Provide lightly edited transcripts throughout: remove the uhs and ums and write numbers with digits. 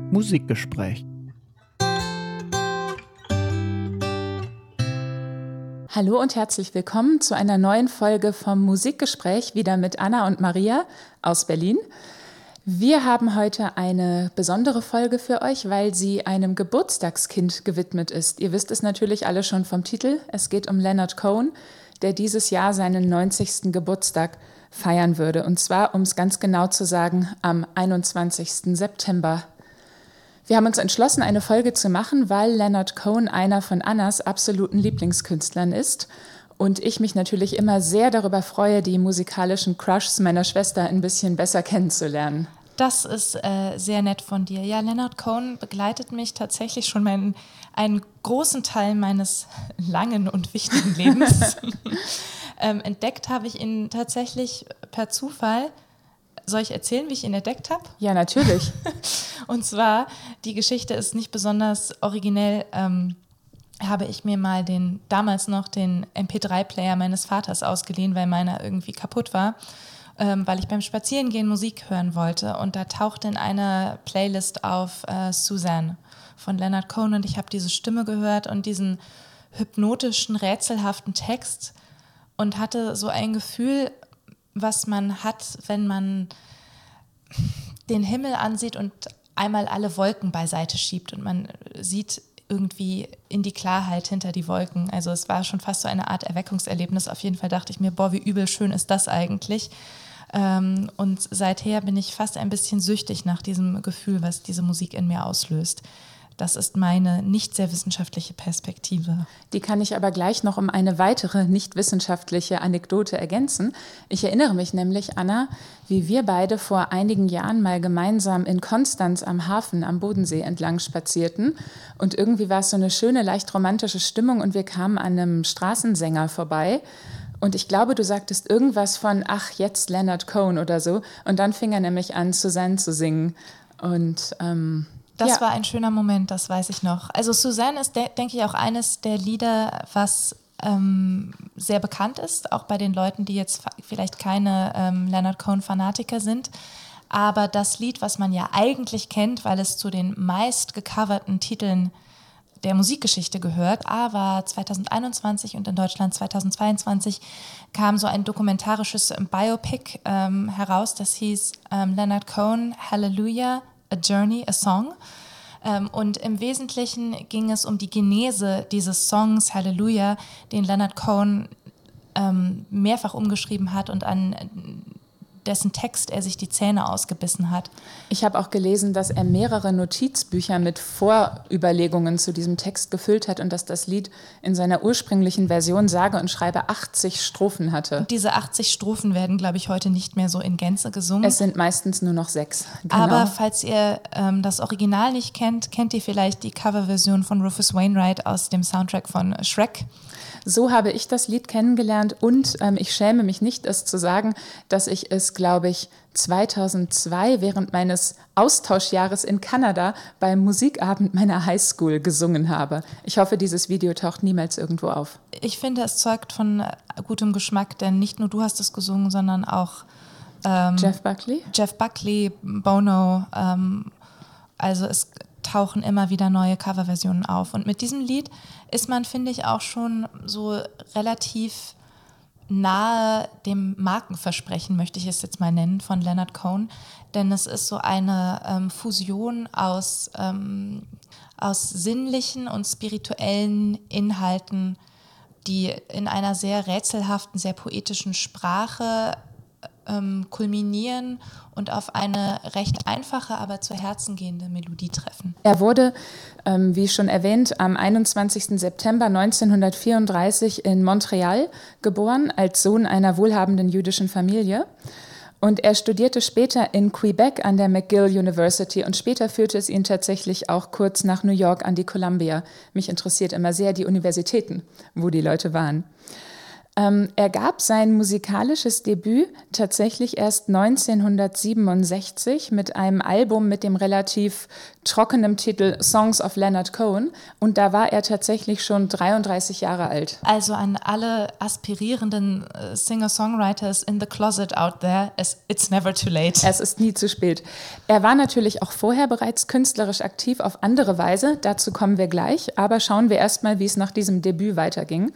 Musikgespräch. Hallo und herzlich willkommen zu einer neuen Folge vom Musikgespräch, wieder mit Anna und Maria aus Berlin. Wir haben heute eine besondere Folge für euch, weil sie einem Geburtstagskind gewidmet ist. Ihr wisst es natürlich alle schon vom Titel. Es geht um Leonard Cohen, der dieses Jahr seinen 90. Geburtstag feiern würde. Und zwar, um es ganz genau zu sagen, am 21. September. Wir haben uns entschlossen, eine Folge zu machen, weil Leonard Cohen einer von Annas absoluten Lieblingskünstlern ist und ich mich natürlich immer sehr darüber freue, die musikalischen Crushs meiner Schwester ein bisschen besser kennenzulernen. Das ist sehr nett von dir. Ja, Leonard Cohen begleitet mich tatsächlich schon einen großen Teil meines langen und wichtigen Lebens. Entdeckt habe ich ihn tatsächlich per Zufall. Soll ich erzählen, wie ich ihn entdeckt habe? Ja, natürlich. Und zwar, die Geschichte ist nicht besonders originell, habe ich mir mal damals noch den MP3-Player meines Vaters ausgeliehen, weil meiner irgendwie kaputt war, weil ich beim Spazierengehen Musik hören wollte. Und da tauchte in einer Playlist auf Suzanne von Leonard Cohen und ich habe diese Stimme gehört und diesen hypnotischen, rätselhaften Text und hatte so ein Gefühl, was man hat, wenn man den Himmel ansieht und einmal alle Wolken beiseite schiebt und man sieht irgendwie in die Klarheit hinter die Wolken. Also es war schon fast so eine Art Erweckungserlebnis. Auf jeden Fall dachte ich mir, boah, wie übel schön ist das eigentlich. Und seither bin ich fast ein bisschen süchtig nach diesem Gefühl, was diese Musik in mir auslöst. Das ist meine nicht sehr wissenschaftliche Perspektive. Die kann ich aber gleich noch um eine weitere nicht wissenschaftliche Anekdote ergänzen. Ich erinnere mich nämlich, Anna, wie wir beide vor einigen Jahren mal gemeinsam in Konstanz am Hafen am Bodensee entlang spazierten. Und irgendwie war es so eine schöne, leicht romantische Stimmung und wir kamen an einem Straßensänger vorbei. Und ich glaube, du sagtest irgendwas von, ach, jetzt Leonard Cohen oder so. Und dann fing er nämlich an, Suzanne zu singen. Und das war ein schöner Moment, das weiß ich noch. Also Suzanne ist, denke ich, auch eines der Lieder, was sehr bekannt ist, auch bei den Leuten, die jetzt vielleicht keine Leonard Cohen-Fanatiker sind. Aber das Lied, was man ja eigentlich kennt, weil es zu den meist gecoverten Titeln der Musikgeschichte gehört, aber 2021 und in Deutschland 2022 kam so ein dokumentarisches Biopic heraus, das hieß Leonard Cohen, Hallelujah, A Journey, a Song. Und im Wesentlichen ging es um die Genese dieses Songs Hallelujah, den Leonard Cohen mehrfach umgeschrieben hat und an dessen Text er sich die Zähne ausgebissen hat. Ich habe auch gelesen, dass er mehrere Notizbücher mit Vorüberlegungen zu diesem Text gefüllt hat und dass das Lied in seiner ursprünglichen Version sage und schreibe 80 Strophen hatte. Und diese 80 Strophen werden, glaube ich, heute nicht mehr so in Gänze gesungen. Es sind meistens nur noch 6. Genau. Aber falls ihr das Original nicht kennt, kennt ihr vielleicht die Coverversion von Rufus Wainwright aus dem Soundtrack von Shrek. So habe ich das Lied kennengelernt und ich schäme mich nicht, es zu sagen, dass ich es, glaube ich, 2002 während meines Austauschjahres in Kanada beim Musikabend meiner Highschool gesungen habe. Ich hoffe, dieses Video taucht niemals irgendwo auf. Ich finde, es zeugt von gutem Geschmack, denn nicht nur du hast es gesungen, sondern auch Jeff Buckley, Bono, also es tauchen immer wieder neue Coverversionen auf. Und mit diesem Lied ist man, finde ich, auch schon so relativ nahe dem Markenversprechen, möchte ich es jetzt mal nennen, von Leonard Cohen. Denn es ist so eine Fusion aus sinnlichen und spirituellen Inhalten, die in einer sehr rätselhaften, sehr poetischen Sprache kulminieren und auf eine recht einfache, aber zu Herzen gehende Melodie treffen. Er wurde, wie schon erwähnt, am 21. September 1934 in Montreal geboren, als Sohn einer wohlhabenden jüdischen Familie. Und er studierte später in Quebec an der McGill University und später führte es ihn tatsächlich auch kurz nach New York an die Columbia. Mich interessiert immer sehr die Universitäten, wo die Leute waren. Er gab sein musikalisches Debüt tatsächlich erst 1967 mit einem Album mit dem relativ trockenen Titel Songs of Leonard Cohen. Und da war er tatsächlich schon 33 Jahre alt. Also an alle aspirierenden Singer-Songwriters in the closet out there, it's never too late. Es ist nie zu spät. Er war natürlich auch vorher bereits künstlerisch aktiv auf andere Weise. Dazu kommen wir gleich. Aber schauen wir erstmal, wie es nach diesem Debüt weiterging.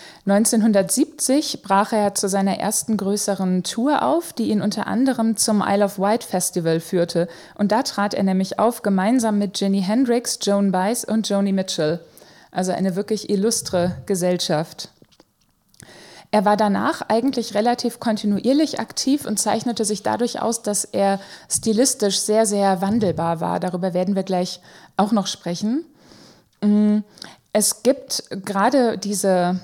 1970 brach er zu seiner ersten größeren Tour auf, die ihn unter anderem zum Isle of Wight Festival führte. Und da trat er nämlich auf, gemeinsam mit Jimi Hendrix, Joan Baez und Joni Mitchell. Also eine wirklich illustre Gesellschaft. Er war danach eigentlich relativ kontinuierlich aktiv und zeichnete sich dadurch aus, dass er stilistisch sehr, sehr wandelbar war. Darüber werden wir gleich auch noch sprechen. Es gibt gerade dieses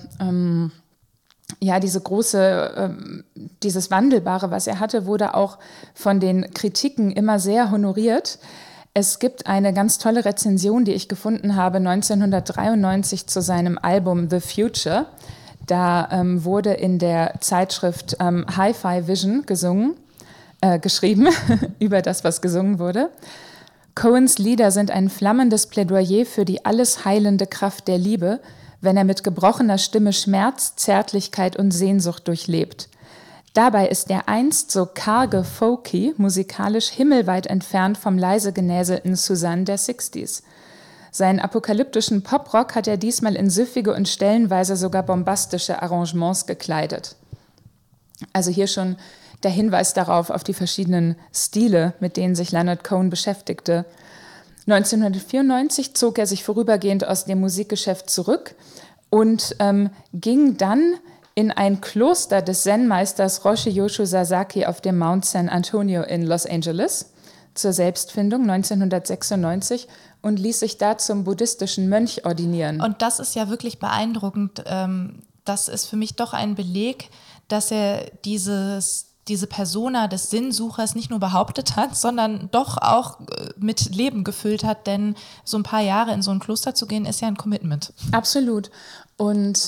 Wandelbare, was er hatte, wurde auch von den Kritiken immer sehr honoriert. Es gibt eine ganz tolle Rezension, die ich gefunden habe, 1993 zu seinem Album The Future. Da wurde in der Zeitschrift Hi-Fi Vision geschrieben über das, was gesungen wurde. Cohens Lieder sind ein flammendes Plädoyer für die alles heilende Kraft der Liebe, wenn er mit gebrochener Stimme Schmerz, Zärtlichkeit und Sehnsucht durchlebt. Dabei ist der einst so karge Folky musikalisch himmelweit entfernt vom leise genäselten Suzanne der 60s. Seinen apokalyptischen Poprock hat er diesmal in süffige und stellenweise sogar bombastische Arrangements gekleidet. Also hier schon der Hinweis darauf, auf die verschiedenen Stile, mit denen sich Leonard Cohen beschäftigte. 1994 zog er sich vorübergehend aus dem Musikgeschäft zurück und ging dann in ein Kloster des Zen-Meisters Roshi Yoshu Sasaki auf dem Mount San Antonio in Los Angeles zur Selbstfindung 1996 und ließ sich da zum buddhistischen Mönch ordinieren. Und das ist ja wirklich beeindruckend. Das ist für mich doch ein Beleg, dass er diese Persona des Sinnsuchers nicht nur behauptet hat, sondern doch auch mit Leben gefüllt hat, denn so ein paar Jahre in so ein Kloster zu gehen, ist ja ein Commitment. Absolut. Und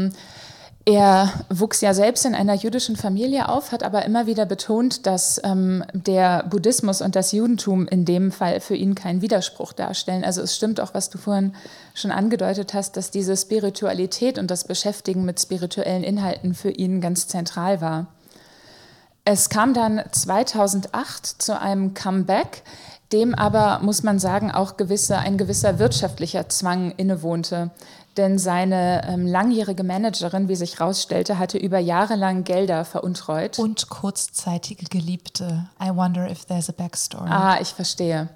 er wuchs ja selbst in einer jüdischen Familie auf, hat aber immer wieder betont, dass der Buddhismus und das Judentum in dem Fall für ihn keinen Widerspruch darstellen. Also es stimmt auch, was du vorhin schon angedeutet hast, dass diese Spiritualität und das Beschäftigen mit spirituellen Inhalten für ihn ganz zentral war. Es kam dann 2008 zu einem Comeback, dem aber, muss man sagen, auch ein gewisser wirtschaftlicher Zwang innewohnte. Denn seine langjährige Managerin, wie sich herausstellte, hatte über Jahre lang Gelder veruntreut. Und kurzzeitige Geliebte. I wonder if there's a backstory. Ah, ich verstehe.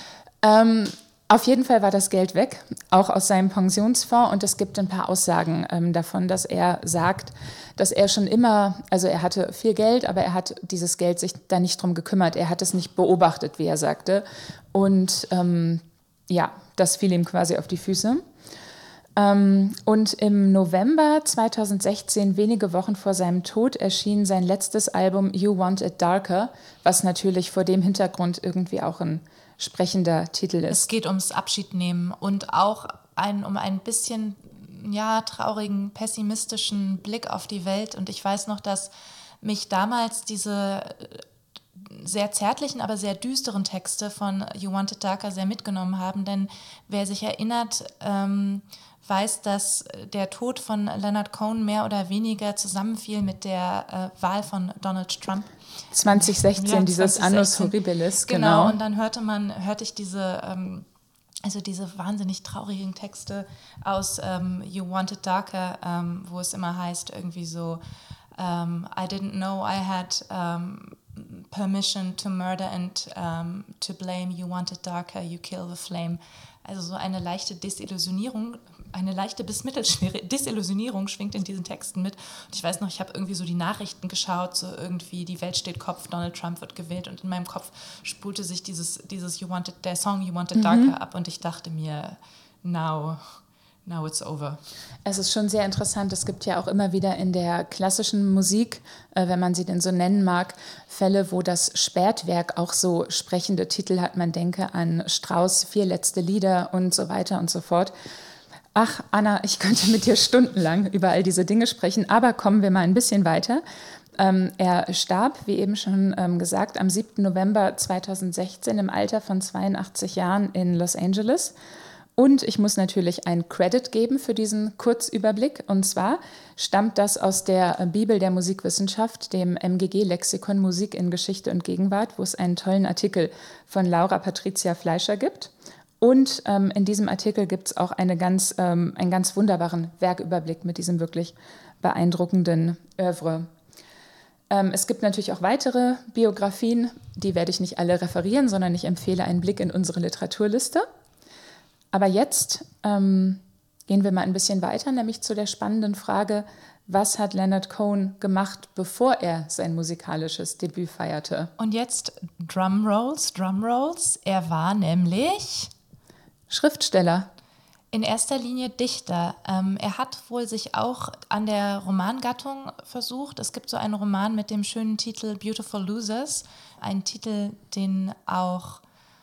Auf jeden Fall war das Geld weg, auch aus seinem Pensionsfonds. Und es gibt ein paar Aussagen davon, dass er sagt, dass er schon immer, also er hatte viel Geld, aber er hat dieses Geld sich da nicht drum gekümmert. Er hat es nicht beobachtet, wie er sagte. Und das fiel ihm quasi auf die Füße. Und im November 2016, wenige Wochen vor seinem Tod, erschien sein letztes Album You Want It Darker, was natürlich vor dem Hintergrund irgendwie auch ein sprechender Titel ist. Es geht ums Abschiednehmen und auch um ein bisschen traurigen, pessimistischen Blick auf die Welt. Und ich weiß noch, dass mich damals diese sehr zärtlichen, aber sehr düsteren Texte von You Want It Darker sehr mitgenommen haben. Denn wer sich erinnert, weiß, dass der Tod von Leonard Cohen mehr oder weniger zusammenfiel mit der Wahl von Donald Trump. 2016, dieses Annus Horribilis, genau. Und dann hörte ich diese wahnsinnig traurigen Texte aus You Want It Darker, wo es immer heißt, irgendwie so, I didn't know I had permission to murder and to blame. You want it darker, you kill the flame. Also so eine leichte Desillusionierung, eine leichte bis mittelschwere Desillusionierung schwingt in diesen Texten mit. Und ich weiß noch, ich habe irgendwie so die Nachrichten geschaut, so irgendwie die Welt steht Kopf, Donald Trump wird gewählt und in meinem Kopf spulte sich der Song You Want It Darker ab und ich dachte mir, now it's over. Es ist schon sehr interessant. Es gibt ja auch immer wieder in der klassischen Musik, wenn man sie denn so nennen mag, Fälle, wo das Spätwerk auch so sprechende Titel hat. Man denke an Strauss' 4 letzte Lieder und so weiter und so fort. Ach, Anna, ich könnte mit dir stundenlang über all diese Dinge sprechen, aber kommen wir mal ein bisschen weiter. Er starb, wie eben schon gesagt, am 7. November 2016 im Alter von 82 Jahren in Los Angeles. Und ich muss natürlich einen Credit geben für diesen Kurzüberblick. Und zwar stammt das aus der Bibel der Musikwissenschaft, dem MGG-Lexikon Musik in Geschichte und Gegenwart, wo es einen tollen Artikel von Laura Patricia Fleischer gibt. Und in diesem Artikel gibt es auch einen ganz wunderbaren Werküberblick mit diesem wirklich beeindruckenden Œuvre. Es gibt natürlich auch weitere Biografien, die werde ich nicht alle referieren, sondern ich empfehle einen Blick in unsere Literaturliste. Aber jetzt gehen wir mal ein bisschen weiter, nämlich zu der spannenden Frage, was hat Leonard Cohen gemacht, bevor er sein musikalisches Debüt feierte? Und jetzt Drumrolls. Er war nämlich Schriftsteller. in erster Linie Dichter. Er hat wohl sich auch an der Romangattung versucht. Es gibt so einen Roman mit dem schönen Titel Beautiful Losers, ein Titel, den auch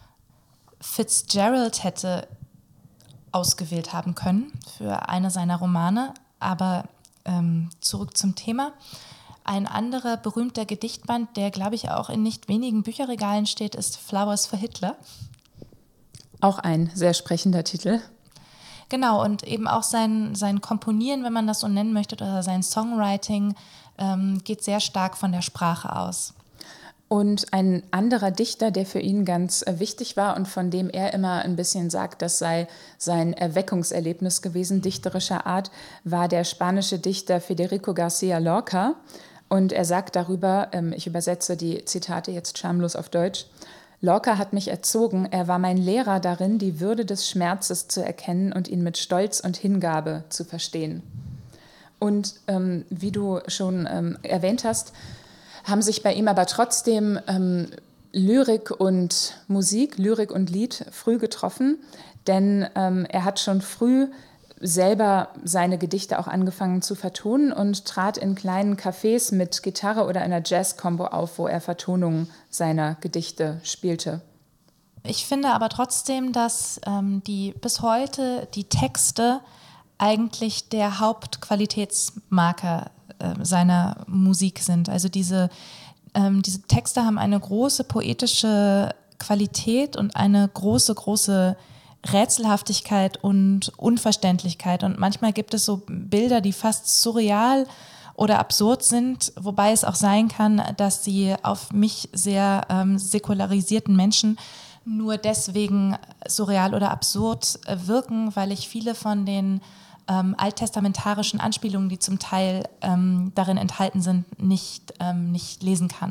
Fitzgerald hätte ausgewählt haben können für eine seiner Romane. Aber zurück zum Thema. Ein anderer berühmter Gedichtband, der, glaube ich, auch in nicht wenigen Bücherregalen steht, ist Flowers for Hitler. Auch ein sehr sprechender Titel. Genau, und eben auch sein Komponieren, wenn man das so nennen möchte, oder sein Songwriting geht sehr stark von der Sprache aus. Und ein anderer Dichter, der für ihn ganz wichtig war und von dem er immer ein bisschen sagt, das sei sein Erweckungserlebnis gewesen, dichterischer Art, war der spanische Dichter Federico García Lorca. Und er sagt darüber, ich übersetze die Zitate jetzt schamlos auf Deutsch: Lorca hat mich erzogen, er war mein Lehrer darin, die Würde des Schmerzes zu erkennen und ihn mit Stolz und Hingabe zu verstehen. Und wie du schon erwähnt hast, haben sich bei ihm aber trotzdem Lyrik und Musik, Lyrik und Lied früh getroffen, denn er hat schon früh selber seine Gedichte auch angefangen zu vertonen und trat in kleinen Cafés mit Gitarre oder einer Jazz-Combo auf, wo er Vertonungen seiner Gedichte spielte. Ich finde aber trotzdem, dass bis heute die Texte eigentlich der Hauptqualitätsmarker seiner Musik sind. Also diese Texte haben eine große poetische Qualität und eine große Rätselhaftigkeit und Unverständlichkeit. Und manchmal gibt es so Bilder, die fast surreal oder absurd sind, wobei es auch sein kann, dass sie auf mich sehr säkularisierten Menschen nur deswegen surreal oder absurd wirken, weil ich viele von den alttestamentarischen Anspielungen, die zum Teil darin enthalten sind, nicht lesen kann.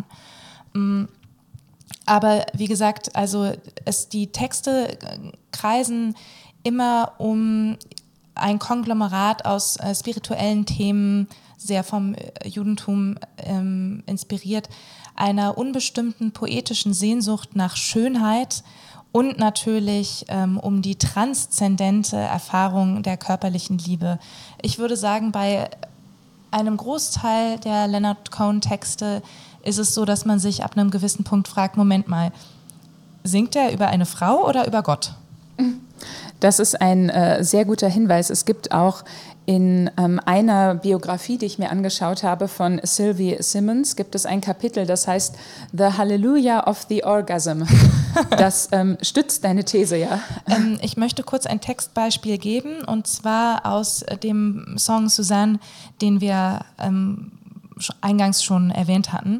Aber wie gesagt, also die Texte kreisen immer um ein Konglomerat aus spirituellen Themen, sehr vom Judentum inspiriert, einer unbestimmten poetischen Sehnsucht nach Schönheit und natürlich um die transzendente Erfahrung der körperlichen Liebe. Ich würde sagen, bei einem Großteil der Leonard Cohen-Texte ist es so, dass man sich ab einem gewissen Punkt fragt, Moment mal, singt er über eine Frau oder über Gott? Das ist ein sehr guter Hinweis. Es gibt auch in einer Biografie, die ich mir angeschaut habe von Sylvie Simmons, gibt es ein Kapitel, das heißt The Hallelujah of the Orgasm. Das stützt deine These, ja? Ich möchte kurz ein Textbeispiel geben, und zwar aus dem Song Suzanne, den wir eingangs schon erwähnt hatten.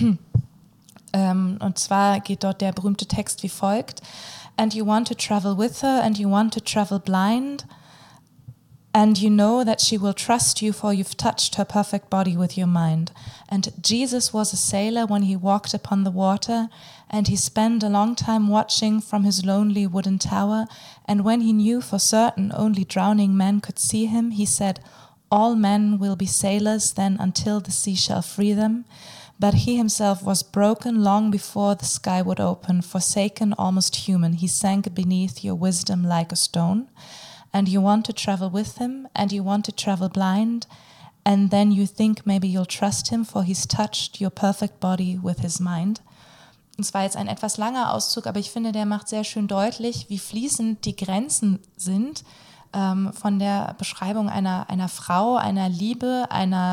Und zwar geht dort der berühmte Text wie folgt: And you want to travel with her, and you want to travel blind, and you know that she will trust you, for you've touched her perfect body with your mind. And Jesus was a sailor when he walked upon the water, and he spent a long time watching from his lonely wooden tower, and when he knew for certain only drowning men could see him, he said, all men will be sailors then until the sea shall free them. But he himself was broken long before the sky would open, forsaken, almost human. He sank beneath your wisdom like a stone. And you want to travel with him, and you want to travel blind, and then you think maybe you'll trust him, for he's touched your perfect body with his mind. Und zwar jetzt ein etwas langer Auszug, aber ich finde, der macht sehr schön deutlich, wie fließend die Grenzen sind von der Beschreibung einer Frau, einer Liebe,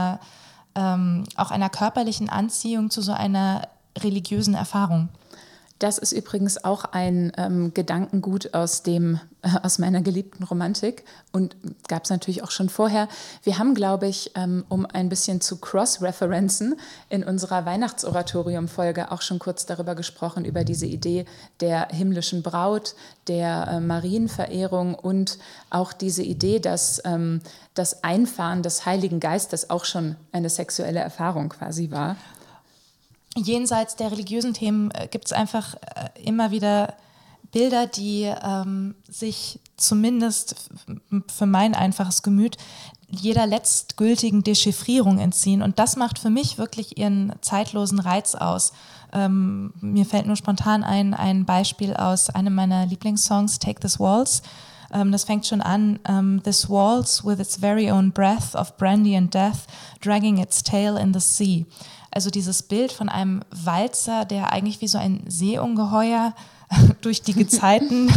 auch einer körperlichen Anziehung zu so einer religiösen Erfahrung. Das ist übrigens auch ein Gedankengut aus meiner geliebten Romantik und gab es natürlich auch schon vorher. Wir haben, glaube ich, um ein bisschen zu cross-referenzen, in unserer Weihnachtsoratorium-Folge auch schon kurz darüber gesprochen, über diese Idee der himmlischen Braut, der Marienverehrung und auch diese Idee, dass das Einfahren des Heiligen Geistes auch schon eine sexuelle Erfahrung quasi war. Jenseits der religiösen Themen gibt es einfach immer wieder Bilder, die sich zumindest für mein einfaches Gemüt jeder letztgültigen Dechiffrierung entziehen. Und das macht für mich wirklich ihren zeitlosen Reiz aus. Mir fällt nur spontan ein Beispiel aus einem meiner Lieblingssongs, Take This Waltz. Das fängt schon an, This waltz with its very own breath of brandy and death, dragging its tail in the sea. Also dieses Bild von einem Walzer, der eigentlich wie so ein Seeungeheuer durch die Gezeiten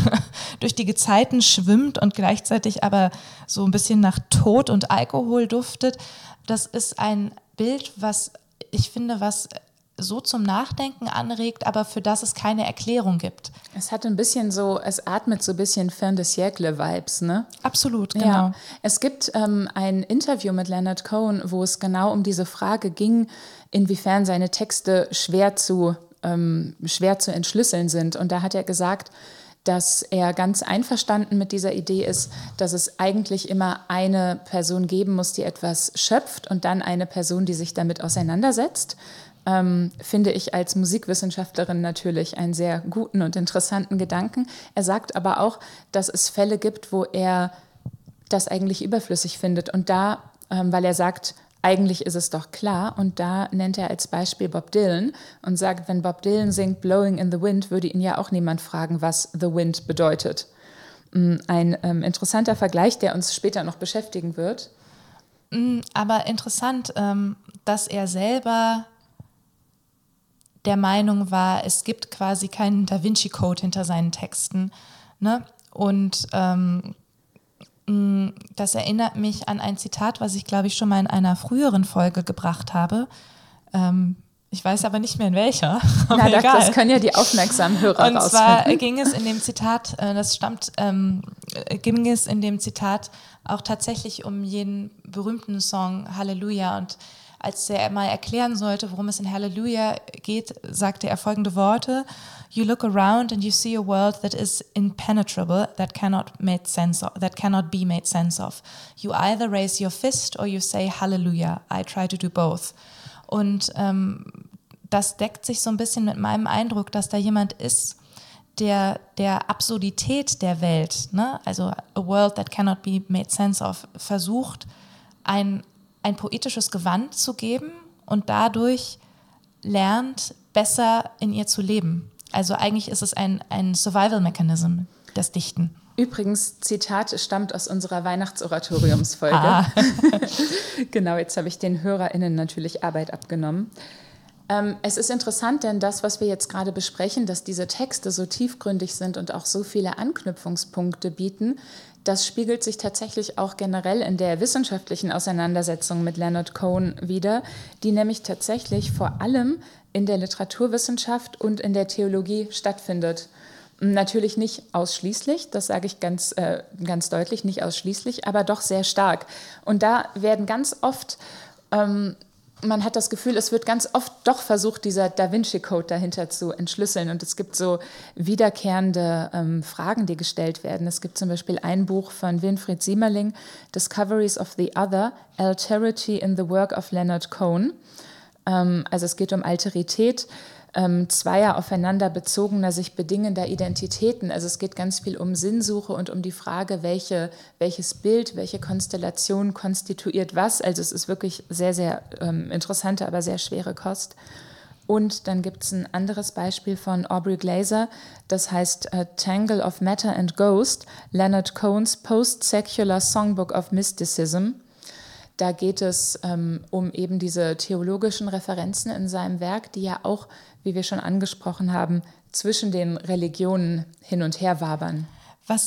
schwimmt und gleichzeitig aber so ein bisschen nach Tod und Alkohol duftet. Das ist ein Bild, was ich finde, was so zum Nachdenken anregt, aber für das es keine Erklärung gibt. Es hat ein bisschen so, es atmet so ein bisschen Fin de Siècle-Vibes, ne? Absolut, genau. Ja. Es gibt ein Interview mit Leonard Cohen, wo es genau um diese Frage ging, inwiefern seine Texte schwer zu entschlüsseln sind. Und da hat er gesagt, dass er ganz einverstanden mit dieser Idee ist, dass es eigentlich immer eine Person geben muss, die etwas schöpft und dann eine Person, die sich damit auseinandersetzt. Finde ich als Musikwissenschaftlerin natürlich einen sehr guten und interessanten Gedanken. Er sagt aber auch, dass es Fälle gibt, wo er das eigentlich überflüssig findet. Und da, weil er sagt, eigentlich ist es doch klar, und da nennt er als Beispiel Bob Dylan und sagt, wenn Bob Dylan singt Blowing in the Wind, würde ihn ja auch niemand fragen, was The Wind bedeutet. Ein interessanter Vergleich, der uns später noch beschäftigen wird. Aber interessant, dass er selber der Meinung war, es gibt quasi keinen Da Vinci-Code hinter seinen Texten. Ne? Und das erinnert mich an ein Zitat, was ich, glaube ich, schon mal in einer früheren Folge gebracht habe. Ich weiß aber nicht mehr in welcher. Na, das können ja die aufmerksamen Hörer rausfinden. Und zwar ging es in dem Zitat, ging es in dem Zitat auch tatsächlich um jeden berühmten Song Halleluja. Und als er mal erklären sollte, worum es in Halleluja geht, sagte er folgende Worte: You look around and you see a world that is impenetrable, that cannot be made sense of. You either raise your fist or you say Hallelujah. I try to do both. Und das deckt sich so ein bisschen mit meinem Eindruck, dass da jemand ist, der Absurdität der Welt, ne? Also a world that cannot be made sense of, versucht, ein poetisches Gewand zu geben und dadurch lernt, besser in ihr zu leben. Also eigentlich ist es ein Survival-Mechanism, das Dichten. Übrigens, Zitat stammt aus unserer Weihnachtsoratoriumsfolge. Ah. Genau, jetzt habe ich den HörerInnen natürlich Arbeit abgenommen. Es ist interessant, denn das, was wir jetzt gerade besprechen, dass diese Texte so tiefgründig sind und auch so viele Anknüpfungspunkte bieten, das spiegelt sich tatsächlich auch generell in der wissenschaftlichen Auseinandersetzung mit Leonard Cohen wider, die nämlich tatsächlich vor allem in der Literaturwissenschaft und in der Theologie stattfindet. Natürlich nicht ausschließlich, das sage ich ganz deutlich, nicht ausschließlich, aber doch sehr stark. Und da werden ganz oft, man hat das Gefühl, es wird ganz oft doch versucht, dieser Da Vinci-Code dahinter zu entschlüsseln. Und es gibt so wiederkehrende Fragen, die gestellt werden. Es gibt zum Beispiel ein Buch von Winfried Siemerling, Discoveries of the Other, Alterity in the Work of Leonard Cohen. Also es geht um Alterität zweier aufeinander bezogener, sich bedingender Identitäten. Also es geht ganz viel um Sinnsuche und um die Frage, welches Bild, welche Konstellation konstituiert was. Also es ist wirklich sehr, sehr interessante, aber sehr schwere Kost. Und dann gibt es ein anderes Beispiel von Aubrey Glaser, das heißt Tangle of Matter and Ghost, Leonard Cohen's Post-Secular Songbook of Mysticism. Da geht es um eben diese theologischen Referenzen in seinem Werk, die ja auch, wie wir schon angesprochen haben, zwischen den Religionen hin und her wabern. Was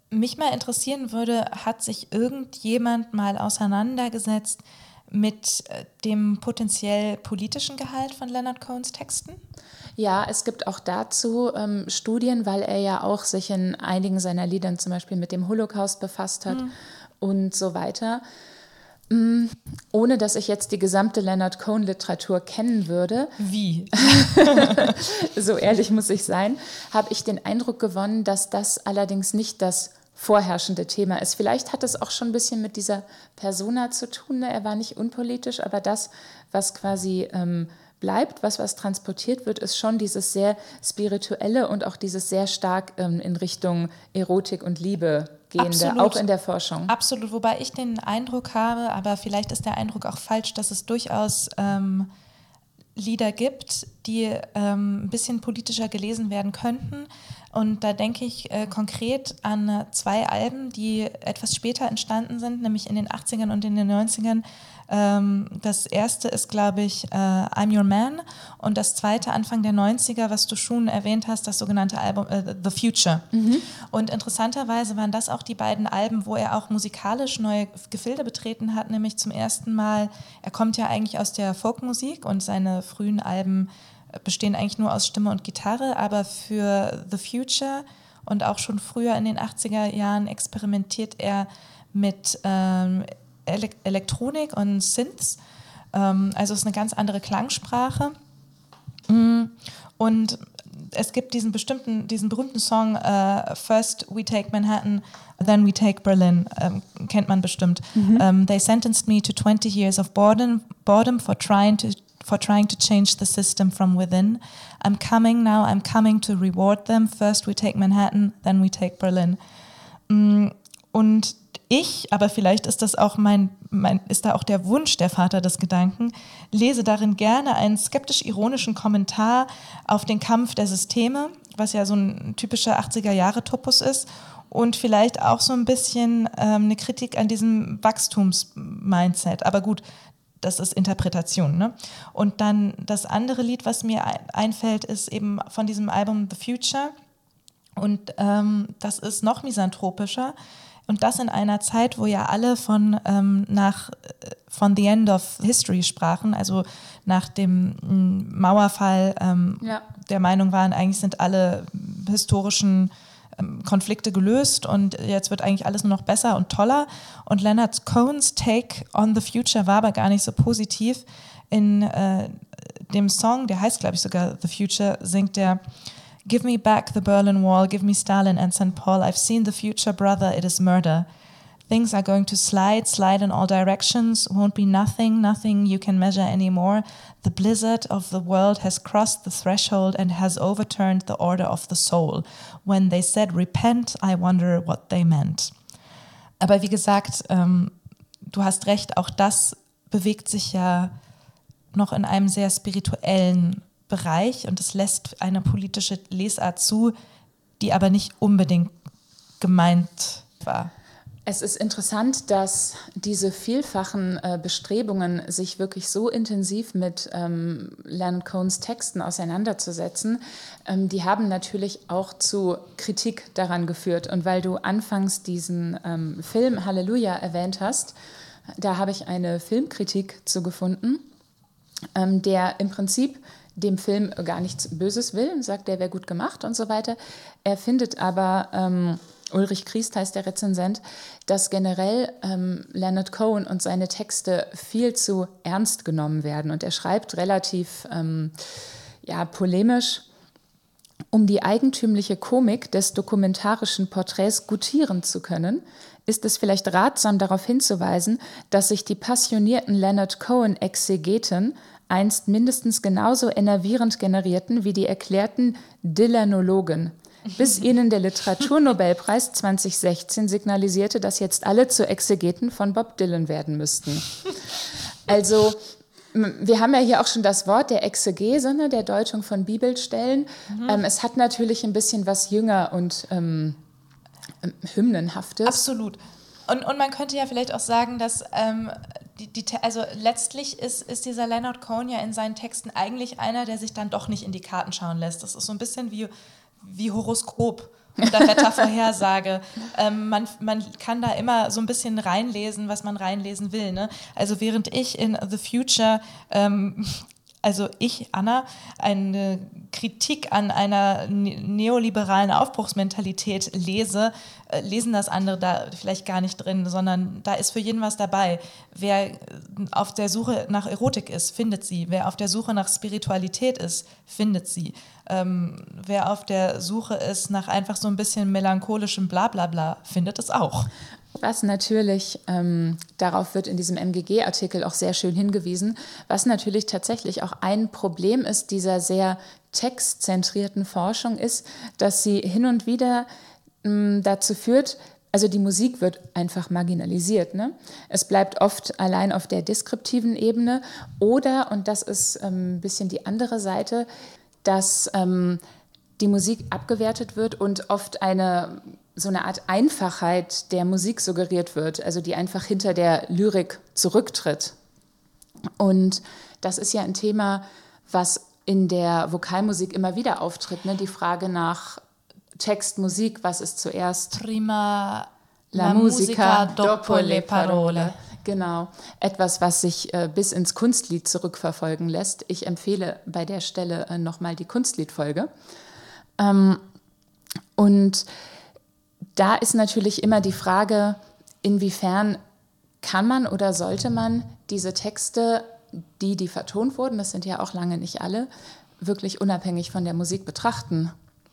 mich mal interessieren würde, hat sich irgendjemand mal auseinandergesetzt mit dem potenziell politischen Gehalt von Leonard Cohens Texten? Ja, es gibt auch dazu Studien, weil er ja auch sich in einigen seiner Liedern zum Beispiel mit dem Holocaust befasst hat und so weiter. Ohne dass ich jetzt die gesamte Leonard Cohen-Literatur kennen würde, Wie? so ehrlich muss ich sein, habe ich den Eindruck gewonnen, dass das allerdings nicht das vorherrschende Thema ist. Vielleicht hat es auch schon ein bisschen mit dieser Persona zu tun. Ne? Er war nicht unpolitisch, aber das, was quasi bleibt, was transportiert wird, ist schon dieses sehr spirituelle und auch dieses sehr stark in Richtung Erotik und Liebe gehende, Absolut. auch in der Forschung. Absolut, wobei ich den Eindruck habe, aber vielleicht ist der Eindruck auch falsch, dass es durchaus Lieder gibt, die ein bisschen politischer gelesen werden könnten. Und da denke ich konkret an 2 Alben, die etwas später entstanden sind, nämlich in den 80ern und in den 90ern. Das erste ist, glaube ich, I'm Your Man, und das zweite Anfang der 90er, was du schon erwähnt hast, das sogenannte Album The Future. Und interessanterweise waren das auch die beiden Alben, wo er auch musikalisch neue Gefilde betreten hat, nämlich zum ersten Mal, er kommt ja eigentlich aus der Folkmusik und seine frühen Alben bestehen eigentlich nur aus Stimme und Gitarre, aber für The Future und auch schon früher in den 80er Jahren experimentiert er mit Elektronik und Synths. Also es ist eine ganz andere Klangsprache. Und es gibt diesen berühmten Song First We Take Manhattan, Then We Take Berlin, kennt man bestimmt. They sentenced me to 20 years of boredom for trying to change the system from within. I'm coming now, I'm coming to reward them. First we take Manhattan, then we take Berlin. Und ich, aber vielleicht ist das auch ist da auch der Wunsch der Vater des Gedanken, lese darin gerne einen skeptisch-ironischen Kommentar auf den Kampf der Systeme, was ja so ein typischer 80er-Jahre-Topos ist, und vielleicht auch so ein bisschen eine Kritik an diesem Wachstums-Mindset. Aber gut, das ist Interpretation, ne? Und dann das andere Lied, was mir einfällt, ist eben von diesem Album The Future. Und das ist noch misanthropischer. Und das in einer Zeit, wo ja alle von The End of History sprachen, also nach dem Mauerfall der Meinung waren, eigentlich sind alle historischen Konflikte gelöst und jetzt wird eigentlich alles nur noch besser und toller. Und Leonard Cohens Take on the Future war aber gar nicht so positiv. In dem Song, der heißt, glaube ich, sogar The Future, singt er: Give me back the Berlin Wall, give me Stalin and St. Paul. I've seen the future, brother, it is murder. Things are going to slide in all directions. Won't be nothing you can measure anymore. The blizzard of the world has crossed the threshold and has overturned the order of the soul. When they said repent, I wonder what they meant. Aber wie gesagt, du hast recht, auch das bewegt sich ja noch in einem sehr spirituellen Bereich und es lässt eine politische Lesart zu, die aber nicht unbedingt gemeint war. Es ist interessant, dass diese vielfachen Bestrebungen, sich wirklich so intensiv mit Leonard Cohens Texten auseinanderzusetzen, die haben natürlich auch zu Kritik daran geführt. Und weil du anfangs diesen Film Halleluja erwähnt hast, da habe ich eine Filmkritik zu gefunden, der im Prinzip dem Film gar nichts Böses will, sagt, der wäre gut gemacht und so weiter. Er findet aber, Ulrich Kriest heißt der Rezensent, dass generell Leonard Cohen und seine Texte viel zu ernst genommen werden. Und er schreibt relativ polemisch: Um die eigentümliche Komik des dokumentarischen Porträts gutieren zu können, ist es vielleicht ratsam, darauf hinzuweisen, dass sich die passionierten Leonard Cohen-Exegeten einst mindestens genauso enervierend generierten wie die erklärten Dylanologen, bis ihnen der Literaturnobelpreis 2016 signalisierte, dass jetzt alle zu Exegeten von Bob Dylan werden müssten. Also wir haben ja hier auch schon das Wort der Exegese, ne, der Deutung von Bibelstellen. Es hat natürlich ein bisschen was Jünger und Hymnenhaftes. Absolut. Und man könnte ja vielleicht auch sagen, dass also letztlich ist dieser Leonard Cohen ja in seinen Texten eigentlich einer, der sich dann doch nicht in die Karten schauen lässt. Das ist so ein bisschen wie Horoskop oder Wettervorhersage. Man kann da immer so ein bisschen reinlesen, was man reinlesen will. Ne? Also während ich in The Future, also ich, Anna, eine Kritik an einer neoliberalen Aufbruchsmentalität lesen das andere da vielleicht gar nicht drin, sondern da ist für jeden was dabei. Wer auf der Suche nach Erotik ist, findet sie. Wer auf der Suche nach Spiritualität ist, findet sie. Wer auf der Suche ist nach einfach so ein bisschen melancholischem Blablabla, findet es auch. Was natürlich, darauf wird in diesem MGG-Artikel auch sehr schön hingewiesen, was natürlich tatsächlich auch ein Problem ist dieser sehr textzentrierten Forschung ist, dass sie hin und wieder dazu führt, also die Musik wird einfach marginalisiert. Ne? Es bleibt oft allein auf der deskriptiven Ebene oder, und das ist ein bisschen die andere Seite, dass die Musik abgewertet wird und oft so eine Art Einfachheit der Musik suggeriert wird, also die einfach hinter der Lyrik zurücktritt. Und das ist ja ein Thema, was in der Vokalmusik immer wieder auftritt, ne? Die Frage nach Text, Musik, was ist zuerst? Prima la musica dopo le parole. Genau, etwas, was sich bis ins Kunstlied zurückverfolgen lässt. Ich empfehle bei der Stelle nochmal die Kunstliedfolge. Und da ist natürlich immer die Frage, inwiefern kann man oder sollte man diese Texte, die vertont wurden, das sind ja auch lange nicht alle, wirklich unabhängig von der Musik betrachten.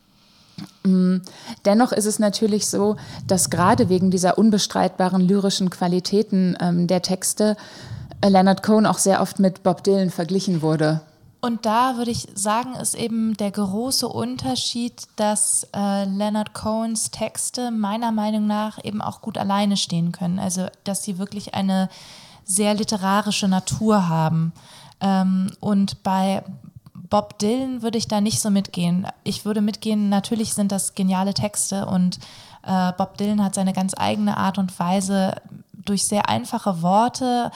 Dennoch ist es natürlich so, dass gerade wegen dieser unbestreitbaren lyrischen Qualitäten der Texte Leonard Cohen auch sehr oft mit Bob Dylan verglichen wurde. Und da würde ich sagen, ist eben der große Unterschied, dass Leonard Cohens Texte meiner Meinung nach eben auch gut alleine stehen können. Also, dass sie wirklich eine sehr literarische Natur haben. Und bei Bob Dylan würde ich da nicht so mitgehen. Ich würde mitgehen, natürlich sind das geniale Texte und Bob Dylan hat seine ganz eigene Art und Weise, durch sehr einfache Worte,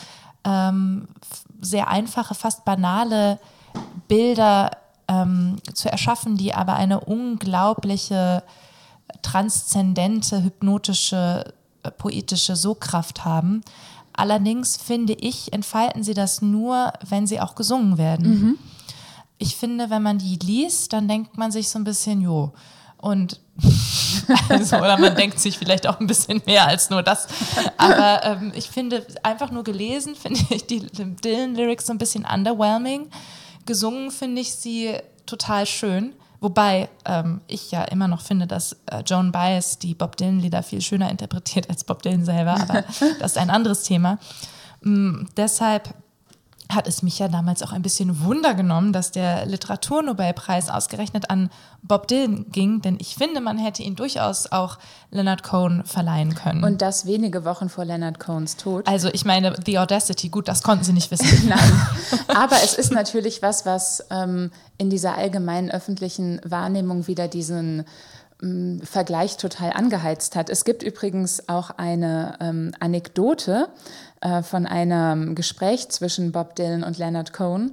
sehr einfache, fast banale Bilder zu erschaffen, die aber eine unglaubliche, transzendente, hypnotische, poetische Sogkraft haben. Allerdings, finde ich, entfalten sie das nur, wenn sie auch gesungen werden. Mhm. Ich finde, wenn man die liest, dann denkt man sich so ein bisschen, und oder man denkt sich vielleicht auch ein bisschen mehr als nur das. Aber ich finde, einfach nur gelesen, finde ich die Dylan-Lyrics so ein bisschen underwhelming. Gesungen finde ich sie total schön. Wobei ich ja immer noch finde, dass Joan Baez die Bob Dylan-Lieder viel schöner interpretiert als Bob Dylan selber. Aber das ist ein anderes Thema. Deshalb hat es mich ja damals auch ein bisschen Wunder genommen, dass der Literaturnobelpreis ausgerechnet an Bob Dylan ging, denn ich finde, man hätte ihn durchaus auch Leonard Cohen verleihen können. Und das wenige Wochen vor Leonard Cohens Tod. Also ich meine, The Audacity, gut, das konnten sie nicht wissen. Nein, aber es ist natürlich was in dieser allgemeinen öffentlichen Wahrnehmung wieder diesen Vergleich total angeheizt hat. Es gibt übrigens auch eine Anekdote von einem Gespräch zwischen Bob Dylan und Leonard Cohen.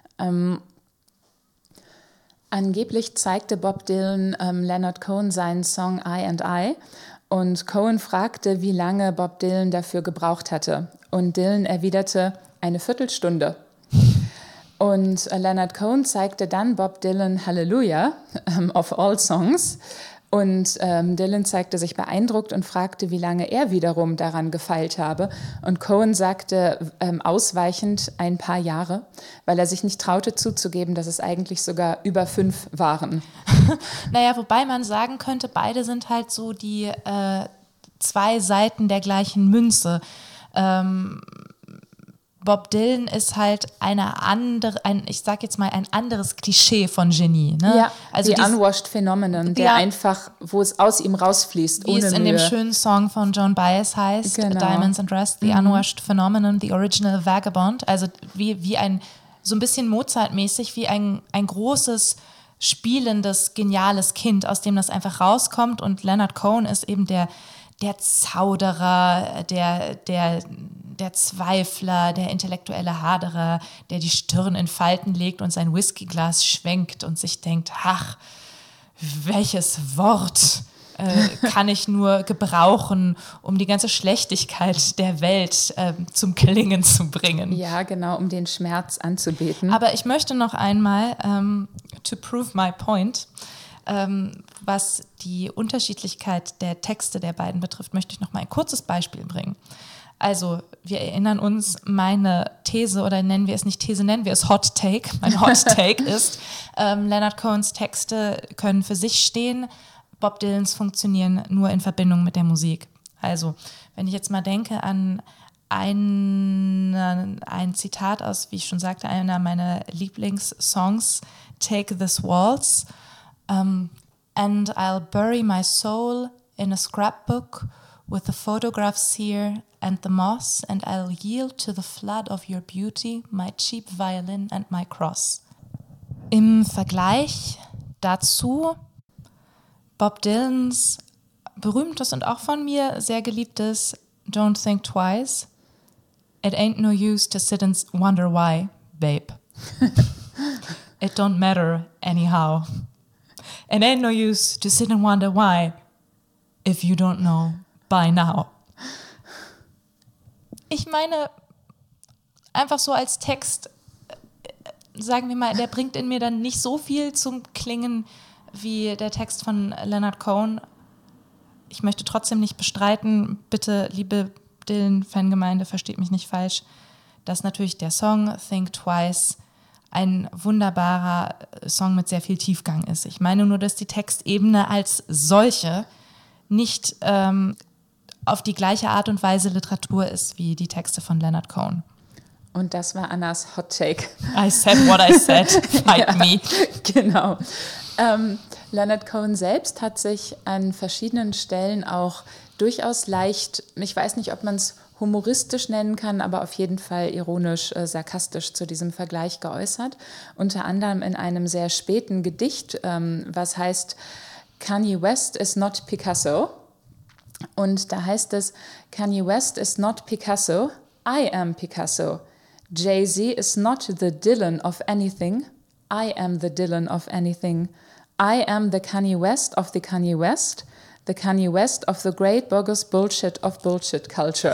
Angeblich zeigte Bob Dylan Leonard Cohen seinen Song I and I und Cohen fragte, wie lange Bob Dylan dafür gebraucht hatte. Und Dylan erwiderte, 1 Viertelstunde. Und Leonard Cohen zeigte dann Bob Dylan Hallelujah of all songs. Und Dylan zeigte sich beeindruckt und fragte, wie lange er wiederum daran gefeilt habe. Und Cohen sagte ausweichend 1 paar Jahre, weil er sich nicht traute zuzugeben, dass es eigentlich sogar über 5 waren. Naja, wobei man sagen könnte, beide sind halt so die 2 Seiten der gleichen Münze. Bob Dylan ist halt ein anderes Klischee von Genie. Ne? Ja, also die unwashed Phenomenon, der einfach, wo es aus ihm rausfließt, ohne Mühe. Wie es in dem schönen Song von Joan Baez heißt, genau. Diamonds and Rust, The Unwashed Phenomenon, The Original Vagabond. Also wie ein, so ein bisschen Mozart-mäßig, wie ein großes, spielendes, geniales Kind, aus dem das einfach rauskommt. Und Leonard Cohen ist eben der Zauderer, der Zweifler, der intellektuelle Haderer, der die Stirn in Falten legt und sein Whiskyglas schwenkt und sich denkt, ach, welches Wort kann ich nur gebrauchen, um die ganze Schlechtigkeit der Welt zum Klingen zu bringen. Ja, genau, um den Schmerz anzubeten. Aber ich möchte noch einmal, to prove my point, was die Unterschiedlichkeit der Texte der beiden betrifft, möchte ich noch mal ein kurzes Beispiel bringen. Also wir erinnern uns, meine These, oder nennen wir es nicht These, nennen wir es Hot Take. Mein Hot Take ist, Leonard Cohens Texte können für sich stehen, Bob Dylans funktionieren nur in Verbindung mit der Musik. Also wenn ich jetzt mal denke an ein Zitat aus, wie ich schon sagte, einer meiner Lieblingssongs, Take This Waltz, and I'll bury my soul in a scrapbook with the photographs here and the moss, and I'll yield to the flood of your beauty, my cheap violin and my cross. Im Vergleich dazu Bob Dylans berühmtes und auch von mir sehr geliebtes Don't Think Twice. It ain't no use to sit and wonder why, babe. It don't matter anyhow. It ain't no use to sit and wonder why if you don't know by now. Ich meine, einfach so als Text, sagen wir mal, der bringt in mir dann nicht so viel zum Klingen wie der Text von Leonard Cohen. Ich möchte trotzdem nicht bestreiten, bitte, liebe Dylan-Fangemeinde, versteht mich nicht falsch, dass natürlich der Song Think Twice ein wunderbarer Song mit sehr viel Tiefgang ist. Ich meine nur, dass die Textebene als solche nicht auf die gleiche Art und Weise Literatur ist wie die Texte von Leonard Cohen. Und das war Annas Hot Take. I said what I said, fight me. Genau. Leonard Cohen selbst hat sich an verschiedenen Stellen auch durchaus leicht, ich weiß nicht, ob man es humoristisch nennen kann, aber auf jeden Fall ironisch, sarkastisch zu diesem Vergleich geäußert. Unter anderem in einem sehr späten Gedicht, was heißt Kanye West is not Picasso. Und da heißt es, Kanye West is not Picasso, I am Picasso. Jay-Z is not the Dylan of anything, I am the Dylan of anything. I am the Kanye West of the Kanye West, the Kanye West of the great bogus bullshit of bullshit culture.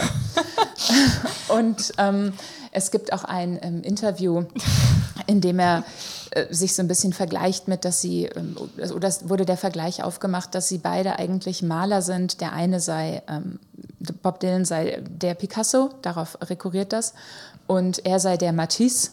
Und es gibt auch ein Interview, in dem er sich so ein bisschen vergleicht mit, dass sie, oder es wurde der Vergleich aufgemacht, dass sie beide eigentlich Maler sind. Der eine sei, Bob Dylan sei der Picasso, darauf rekurriert das, und er sei der Matisse.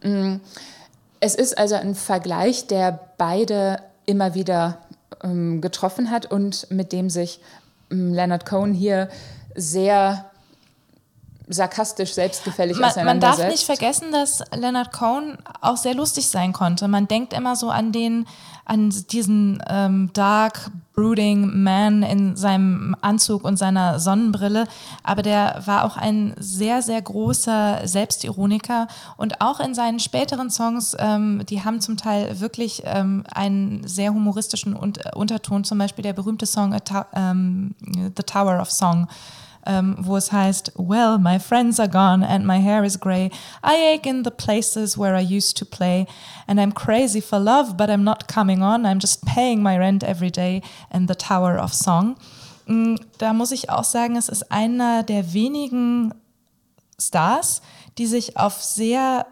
Es ist also ein Vergleich, der beide immer wieder getroffen hat und mit dem sich Leonard Cohen hier sehr sarkastisch, selbstgefällig auseinandersetzt. Man darf nicht vergessen, dass Leonard Cohen auch sehr lustig sein konnte. Man denkt immer so an diesen dark, brooding Man in seinem Anzug und seiner Sonnenbrille, aber der war auch ein sehr, sehr großer Selbstironiker und auch in seinen späteren Songs, die haben zum Teil wirklich einen sehr humoristischen Unterton, zum Beispiel der berühmte Song The Tower of Song, wo es heißt, well, my friends are gone and my hair is grey. I ache in the places where I used to play. And I'm crazy for love, but I'm not coming on. I'm just paying my rent every day. And the Tower of Song. Da muss ich auch sagen, es ist einer der wenigen Stars, die sich auf sehr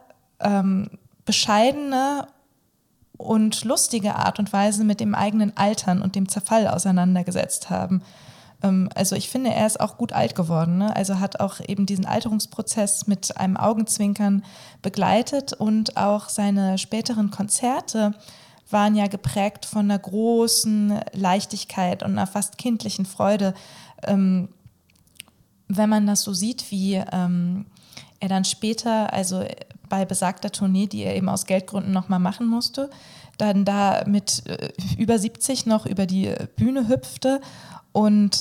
bescheidene und lustige Art und Weise mit dem eigenen Altern und dem Zerfall auseinandergesetzt haben. Also ich finde, er ist auch gut alt geworden, ne? Also hat auch eben diesen Alterungsprozess mit einem Augenzwinkern begleitet und auch seine späteren Konzerte waren ja geprägt von einer großen Leichtigkeit und einer fast kindlichen Freude. Wenn man das so sieht, wie er dann später, also bei besagter Tournee, die er eben aus Geldgründen nochmal machen musste, dann da mit über 70 noch über die Bühne hüpfte und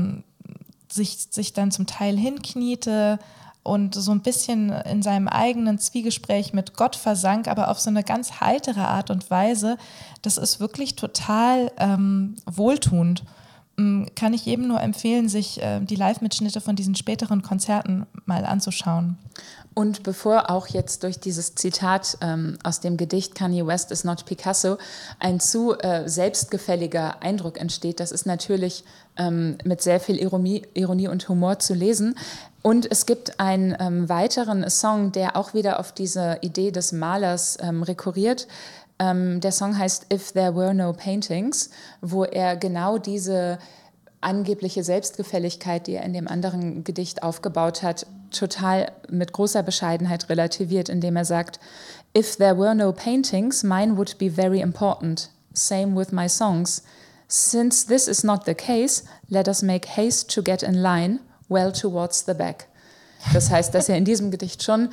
sich dann zum Teil hinkniete und so ein bisschen in seinem eigenen Zwiegespräch mit Gott versank, aber auf so eine ganz heitere Art und Weise. Das ist wirklich total wohltuend. kann ich jedem nur empfehlen, sich die Live-Mitschnitte von diesen späteren Konzerten mal anzuschauen. Und bevor auch jetzt durch dieses Zitat aus dem Gedicht Kanye West is not Picasso ein zu selbstgefälliger Eindruck entsteht, das ist natürlich mit sehr viel Ironie und Humor zu lesen. Und es gibt einen weiteren Song, der auch wieder auf diese Idee des Malers rekurriert. Der Song heißt If There Were No Paintings, wo er genau diese angebliche Selbstgefälligkeit, die er in dem anderen Gedicht aufgebaut hat, total mit großer Bescheidenheit relativiert, indem er sagt, If there were no paintings, mine would be very important. Same with my songs. Since this is not the case, let us make haste to get in line, well towards the back. Das heißt, dass er in diesem Gedicht schon,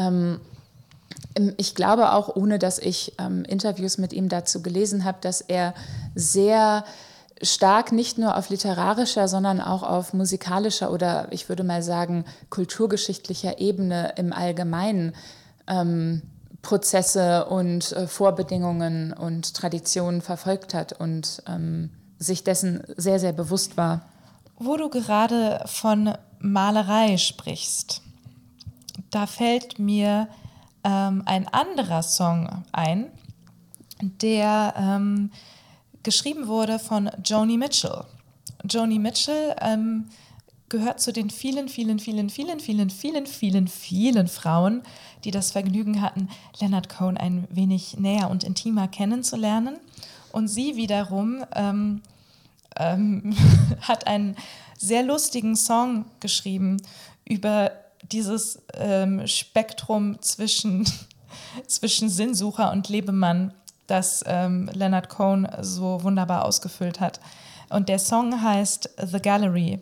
ich glaube auch, ohne dass ich Interviews mit ihm dazu gelesen habe, dass er sehr stark nicht nur auf literarischer, sondern auch auf musikalischer oder ich würde mal sagen kulturgeschichtlicher Ebene im Allgemeinen Prozesse und Vorbedingungen und Traditionen verfolgt hat und sich dessen sehr, sehr bewusst war. Wo du gerade von Malerei sprichst, da fällt mir ein anderer Song ein, der geschrieben wurde von Joni Mitchell. Joni Mitchell gehört zu den vielen Frauen, die das Vergnügen hatten, Leonard Cohen ein wenig näher und intimer kennenzulernen. Und sie wiederum hat einen sehr lustigen Song geschrieben über dieses Spektrum zwischen Sinnsucher und Lebemann, das Leonard Cohen so wunderbar ausgefüllt hat. Und der Song heißt The Gallery.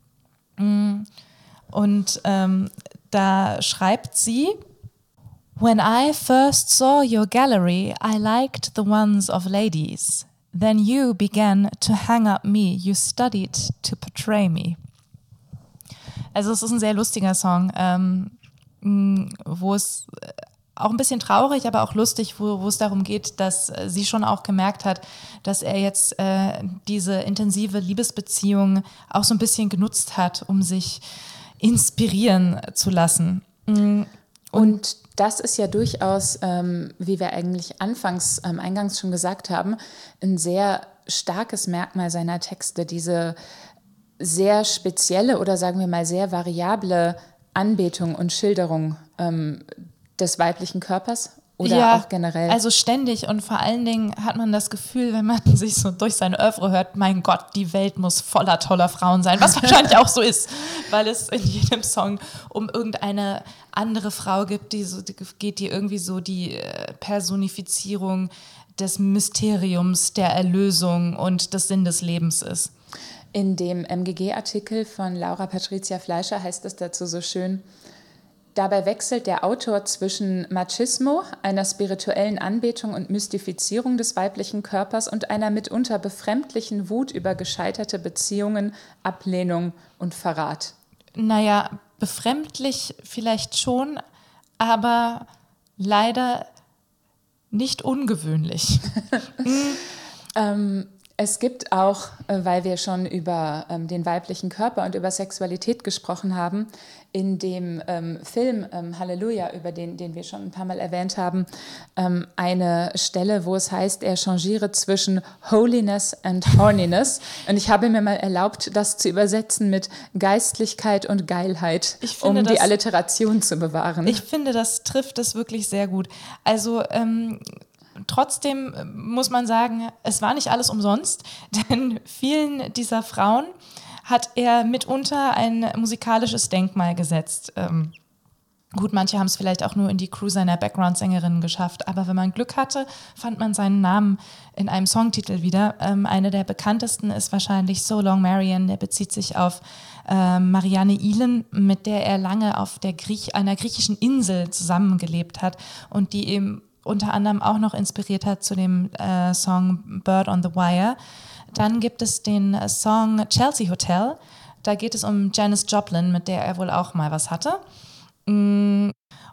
Und da schreibt sie, When I first saw your gallery, I liked the ones of ladies. Then you began to hang up me, you studied to portray me. Also es ist ein sehr lustiger Song, wo es auch ein bisschen traurig, aber auch lustig, wo es darum geht, dass sie schon auch gemerkt hat, dass er jetzt diese intensive Liebesbeziehung auch so ein bisschen genutzt hat, um sich inspirieren zu lassen. Und das ist ja durchaus, wie wir eigentlich eingangs schon gesagt haben, ein sehr starkes Merkmal seiner Texte, diese sehr spezielle oder sagen wir mal sehr variable Anbetung und Schilderung des weiblichen Körpers oder ja, auch generell? Also ständig und vor allen Dingen hat man das Gefühl, wenn man sich so durch sein Oeuvre hört, mein Gott, die Welt muss voller toller Frauen sein, was wahrscheinlich auch so ist, weil es in jedem Song um irgendeine andere Frau geht, die irgendwie so die Personifizierung des Mysteriums, der Erlösung und des Sinn des Lebens ist. In dem MGG-Artikel von Laura Patricia Fleischer heißt es dazu so schön, dabei wechselt der Autor zwischen Machismo, einer spirituellen Anbetung und Mystifizierung des weiblichen Körpers und einer mitunter befremdlichen Wut über gescheiterte Beziehungen, Ablehnung und Verrat. Naja, befremdlich vielleicht schon, aber leider nicht ungewöhnlich. Es gibt auch, weil wir schon über den weiblichen Körper und über Sexualität gesprochen haben, in dem Film Halleluja, über den wir schon ein paar Mal erwähnt haben, eine Stelle, wo es heißt, er changiere zwischen Holiness and Horniness. Und ich habe mir mal erlaubt, das zu übersetzen mit Geistlichkeit und Geilheit, um die Alliteration zu bewahren. Ich finde, das trifft es wirklich sehr gut. Also trotzdem muss man sagen, es war nicht alles umsonst, denn vielen dieser Frauen hat er mitunter ein musikalisches Denkmal gesetzt. Gut, manche haben es vielleicht auch nur in die Crew seiner Background-Sängerinnen geschafft, aber wenn man Glück hatte, fand man seinen Namen in einem Songtitel wieder. Eine der bekanntesten ist wahrscheinlich So Long Marian, der bezieht sich auf Marianne Ihlen, mit der er lange auf einer griechischen Insel zusammengelebt hat und die eben unter anderem auch noch inspiriert hat zu dem Song Bird on the Wire. Dann gibt es den Song Chelsea Hotel. Da geht es um Janis Joplin, mit der er wohl auch mal was hatte. Und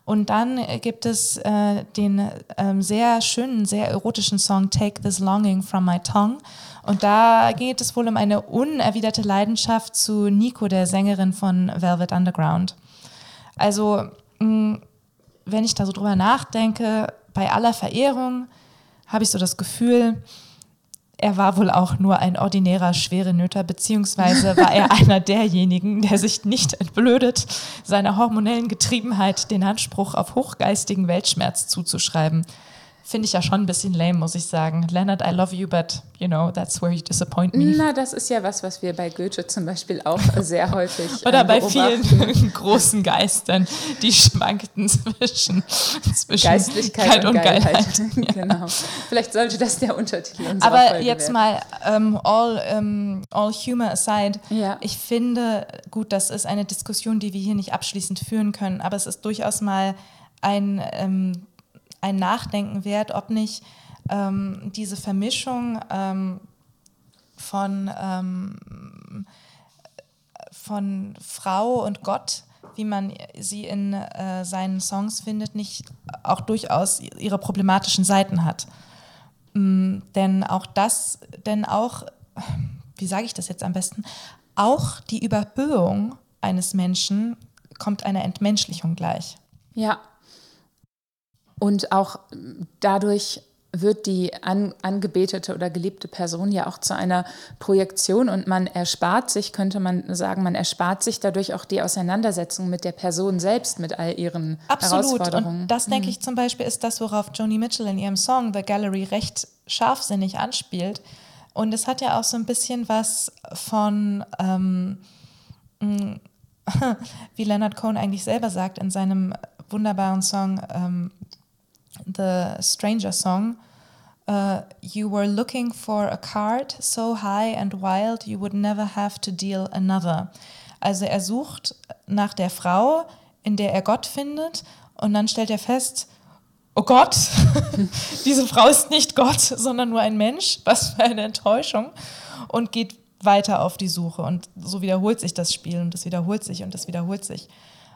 Und dann gibt es den sehr schönen, sehr erotischen Song Take This Longing From My Tongue. Und da geht es wohl um eine unerwiderte Leidenschaft zu Nico, der Sängerin von Velvet Underground. Also, wenn ich da so drüber nachdenke, bei aller Verehrung habe ich so das Gefühl, er war wohl auch nur ein ordinärer Schwerenöter, beziehungsweise war er einer derjenigen, der sich nicht entblödet, seiner hormonellen Getriebenheit den Anspruch auf hochgeistigen Weltschmerz zuzuschreiben. Finde ich ja schon ein bisschen lame, muss ich sagen. Leonard, I love you, but you know, that's where you disappoint me. Na, das ist ja was wir bei Goethe zum Beispiel auch sehr häufig Oder bei beobachten. vielen großen Geistern, die schwankten zwischen Geistlichkeit und Geilheit. Ja. Genau. Vielleicht sollte das der Untertitel unserer Aber Folge jetzt werden. mal all humor aside, Ja. ich finde, gut, das ist eine Diskussion, die wir hier nicht abschließend führen können, aber es ist durchaus mal ein Nachdenken wert, ob nicht diese Vermischung von Frau und Gott, wie man sie in seinen Songs findet, nicht auch durchaus ihre problematischen Seiten hat. Denn auch, wie sage ich das jetzt am besten, auch die Überhöhung eines Menschen kommt einer Entmenschlichung gleich. Ja. Und auch dadurch wird die angebetete oder geliebte Person ja auch zu einer Projektion und man erspart sich, könnte man sagen, dadurch auch die Auseinandersetzung mit der Person selbst, mit all ihren Herausforderungen. Und das, denke ich, zum Beispiel ist das, worauf Joni Mitchell in ihrem Song The Gallery recht scharfsinnig anspielt. Und es hat ja auch so ein bisschen was von, wie Leonard Cohen eigentlich selber sagt in seinem wunderbaren Song The Stranger Song, you were looking for a card so high and wild you would never have to deal another. Also er sucht nach der Frau, in der er Gott findet, und dann stellt er fest, oh Gott, diese Frau ist nicht Gott, sondern nur ein Mensch, was für eine Enttäuschung, und geht weiter auf die Suche. Und so wiederholt sich das Spiel und es wiederholt sich und es wiederholt sich.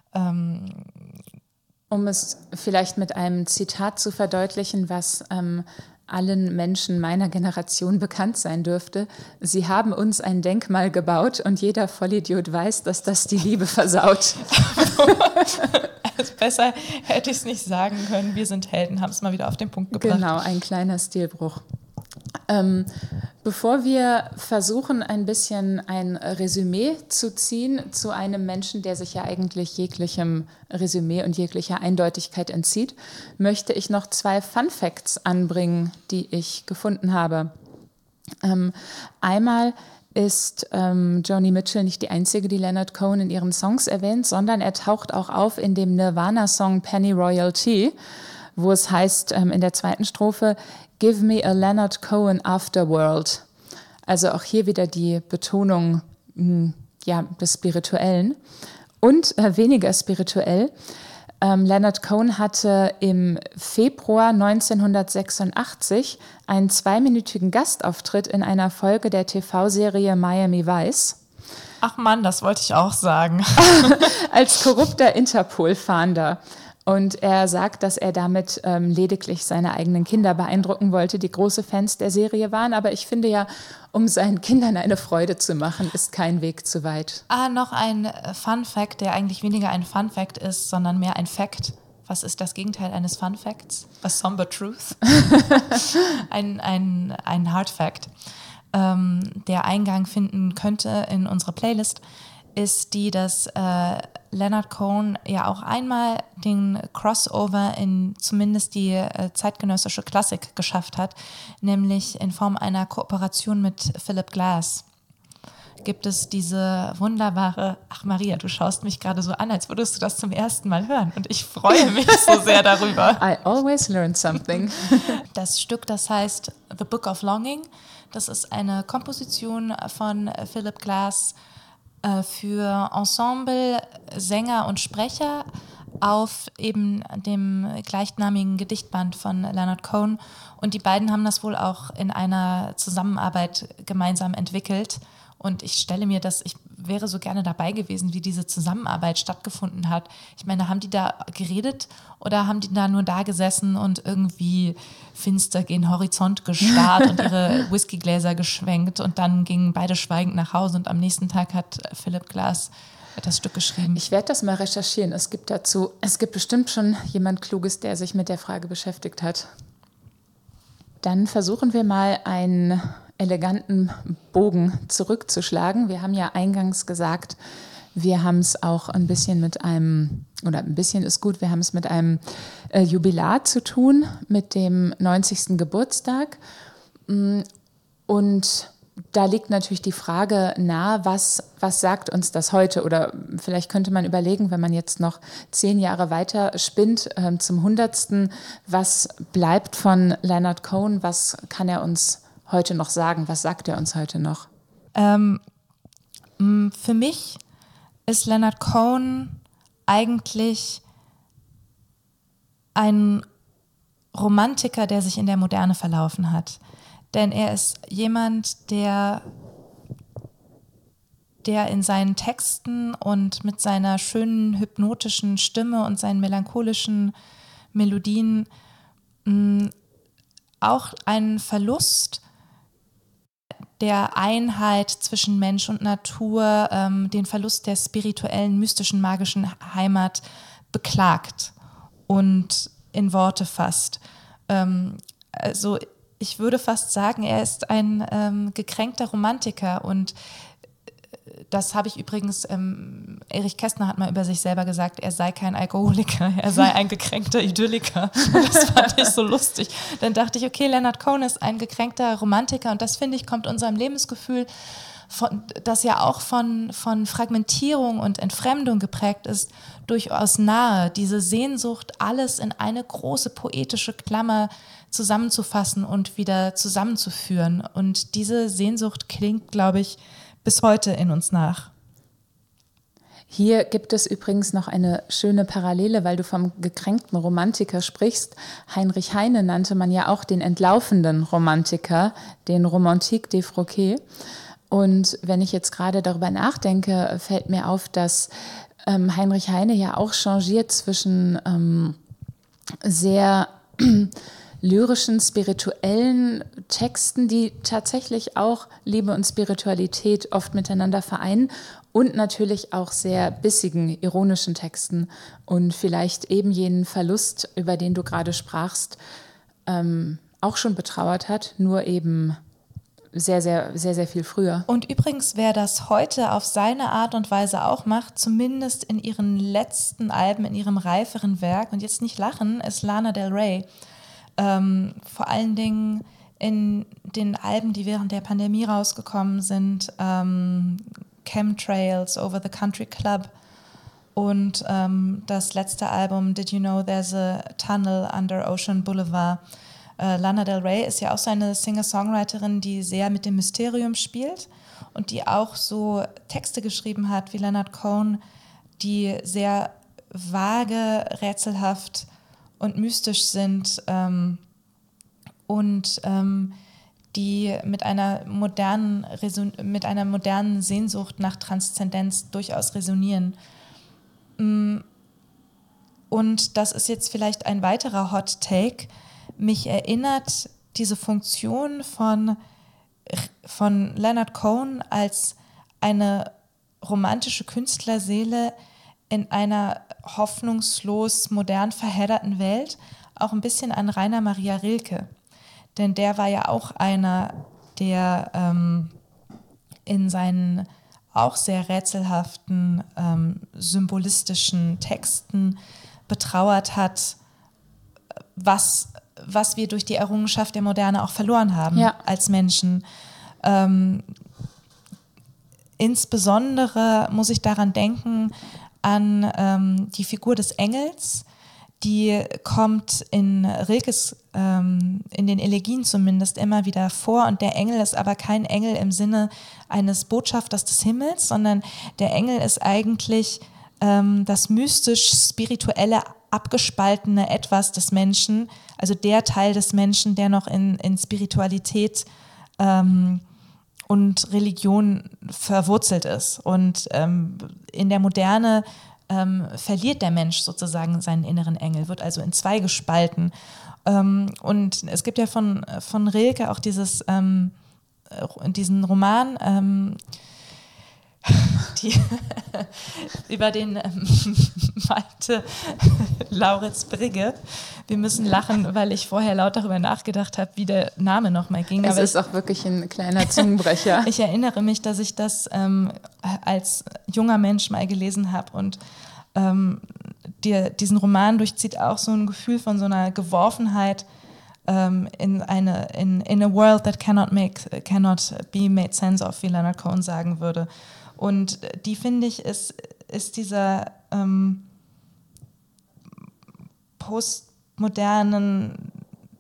Um es vielleicht mit einem Zitat zu verdeutlichen, was allen Menschen meiner Generation bekannt sein dürfte: Sie haben uns ein Denkmal gebaut und jeder Vollidiot weiß, dass das die Liebe versaut. Also besser hätte ich es nicht sagen können. Wir sind Helden, haben es mal wieder auf den Punkt gebracht. Genau, ein kleiner Stilbruch. Bevor wir versuchen, ein bisschen ein Resümee zu ziehen zu einem Menschen, der sich ja eigentlich jeglichem Resümee und jeglicher Eindeutigkeit entzieht, möchte ich noch 2 Fun Facts anbringen, die ich gefunden habe. Einmal ist Joni Mitchell nicht die einzige, die Leonard Cohen in ihren Songs erwähnt, sondern er taucht auch auf in dem Nirvana-Song Pennyroyal Tea, wo es heißt in der 2. Strophe: Give me a Leonard Cohen afterworld. Also auch hier wieder die Betonung des Spirituellen. Und weniger spirituell, Leonard Cohen hatte im Februar 1986 einen 2-minütigen Gastauftritt in einer Folge der TV-Serie Miami Vice. Ach Mann, das wollte ich auch sagen. Als korrupter Interpol-Fahnder. Und er sagt, dass er damit lediglich seine eigenen Kinder beeindrucken wollte, die große Fans der Serie waren. Aber ich finde ja, um seinen Kindern eine Freude zu machen, ist kein Weg zu weit. Noch ein Fun Fact, der eigentlich weniger ein Fun Fact ist, sondern mehr ein Fact. Was ist das Gegenteil eines Fun Facts? A somber truth. ein Hard Fact, der Eingang finden könnte in unsere Playlist, ist die, dass Leonard Cohen ja auch einmal den Crossover in zumindest die zeitgenössische Klassik geschafft hat, nämlich in Form einer Kooperation mit Philip Glass. Gibt es diese wunderbare, ach Maria, du schaust mich gerade so an, als würdest du das zum ersten Mal hören, und ich freue mich so sehr darüber. I always learn something. Das Stück, das heißt The Book of Longing, das ist eine Komposition von Philip Glass für Ensemble, Sänger und Sprecher auf eben dem gleichnamigen Gedichtband von Leonard Cohen. Und die beiden haben das wohl auch in einer Zusammenarbeit gemeinsam entwickelt. Und ich stelle mir das, ich wäre so gerne dabei gewesen, wie diese Zusammenarbeit stattgefunden hat. Ich meine, haben die da geredet oder haben die da nur da gesessen und irgendwie finster gen Horizont gestarrt und ihre Whiskygläser geschwenkt und dann gingen beide schweigend nach Hause und am nächsten Tag hat Philip Glass das Stück geschrieben? Ich werde das mal recherchieren. Es gibt bestimmt schon jemand Kluges, der sich mit der Frage beschäftigt hat. Dann versuchen wir mal einen eleganten Bogen zurückzuschlagen. Wir haben ja eingangs gesagt, wir haben es auch ein bisschen mit einem, oder ein bisschen ist gut, wir haben es mit einem Jubilar zu tun, mit dem 90. Geburtstag. Und da liegt natürlich die Frage nahe, was sagt uns das heute? Oder vielleicht könnte man überlegen, wenn man jetzt noch 10 Jahre weiter spinnt, zum 100. Was bleibt von Leonard Cohen? Was kann er uns heute noch sagen? Was sagt er uns heute noch? Für mich ist Leonard Cohen eigentlich ein Romantiker, der sich in der Moderne verlaufen hat. Denn er ist jemand, der in seinen Texten und mit seiner schönen hypnotischen Stimme und seinen melancholischen Melodien auch einen Verlust der Einheit zwischen Mensch und Natur, den Verlust der spirituellen, mystischen, magischen Heimat beklagt und in Worte fasst. Also ich würde fast sagen, er ist ein gekränkter Romantiker und das habe ich übrigens, Erich Kästner hat mal über sich selber gesagt, er sei kein Alkoholiker, er sei ein gekränkter Idylliker. Das fand ich so lustig. Dann dachte ich, okay, Leonard Cohen ist ein gekränkter Romantiker und das, finde ich, kommt unserem Lebensgefühl, das ja auch von Fragmentierung und Entfremdung geprägt ist, durchaus nahe. Diese Sehnsucht, alles in eine große poetische Klammer zusammenzufassen und wieder zusammenzuführen. Und diese Sehnsucht klingt, glaube ich, bis heute in uns nach. Hier gibt es übrigens noch eine schöne Parallele, weil du vom gekränkten Romantiker sprichst. Heinrich Heine nannte man ja auch den entlaufenden Romantiker, den Romantique défroqué. Und wenn ich jetzt gerade darüber nachdenke, fällt mir auf, dass Heinrich Heine ja auch changiert zwischen sehr lyrischen, spirituellen Texten, die tatsächlich auch Liebe und Spiritualität oft miteinander vereinen und natürlich auch sehr bissigen, ironischen Texten und vielleicht eben jenen Verlust, über den du gerade sprachst, auch schon betrauert hat, nur eben sehr, sehr, sehr, sehr viel früher. Und übrigens, wer das heute auf seine Art und Weise auch macht, zumindest in ihren letzten Alben, in ihrem reiferen Werk, und jetzt nicht lachen, ist Lana Del Rey. Vor allen Dingen in den Alben, die während der Pandemie rausgekommen sind, Chemtrails, Over the Country Club und das letzte Album Did You Know There's a Tunnel Under Ocean Boulevard. Lana Del Rey ist ja auch so eine Singer-Songwriterin, die sehr mit dem Mysterium spielt und die auch so Texte geschrieben hat wie Leonard Cohen, die sehr vage, rätselhaft und mystisch sind und die mit einer modernen Sehnsucht nach Transzendenz durchaus resonieren. Und das ist jetzt vielleicht ein weiterer Hot Take. Mich erinnert diese Funktion von Leonard Cohen als eine romantische Künstlerseele in einer hoffnungslos modern verhedderten Welt auch ein bisschen an Rainer Maria Rilke. Denn der war ja auch einer, der in seinen auch sehr rätselhaften, symbolistischen Texten betrauert hat, was wir durch die Errungenschaft der Moderne auch verloren haben als Menschen. Insbesondere muss ich daran denken, an die Figur des Engels, die kommt in Rilkes, in den Elegien zumindest immer wieder vor und der Engel ist aber kein Engel im Sinne eines Botschafters des Himmels, sondern der Engel ist eigentlich das mystisch-spirituelle, abgespaltene Etwas des Menschen, also der Teil des Menschen, der noch in Spiritualität und Religion verwurzelt ist. Und in der Moderne verliert der Mensch sozusagen seinen inneren Engel, wird also in zwei gespalten. Und es gibt ja von Rilke auch diesen Roman, über den meinte Lauritz Brigge. Wir müssen lachen, weil ich vorher laut darüber nachgedacht habe, wie der Name nochmal ging. Es ist auch wirklich ein kleiner Zungenbrecher. Ich erinnere mich, dass ich das als junger Mensch mal gelesen habe und diesen Roman durchzieht auch so ein Gefühl von so einer Geworfenheit in a world that cannot be made sense of, wie Leonard Cohen sagen würde. Und die, finde ich, ist dieser postmodernen,